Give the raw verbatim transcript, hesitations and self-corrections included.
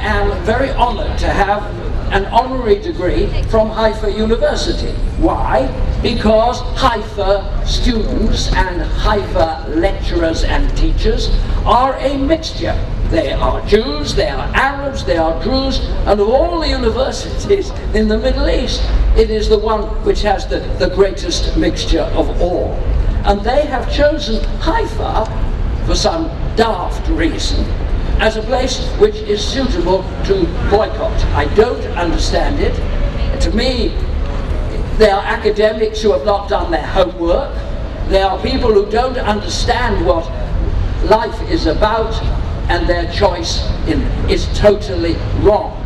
am very honored to have an honorary degree from Haifa University. Why? Because Haifa students and Haifa lecturers and teachers are a mixture. They are Jews, they are Arabs, they are Druze, and of all the universities in the Middle East, it is the one which has the, the greatest mixture of all. And they have chosen Haifa, for some daft reason, as a place which is suitable to boycott. I don't understand it. To me, they are academics who have not done their homework. They are people who don't understand what life is about, and their choice in, is totally wrong.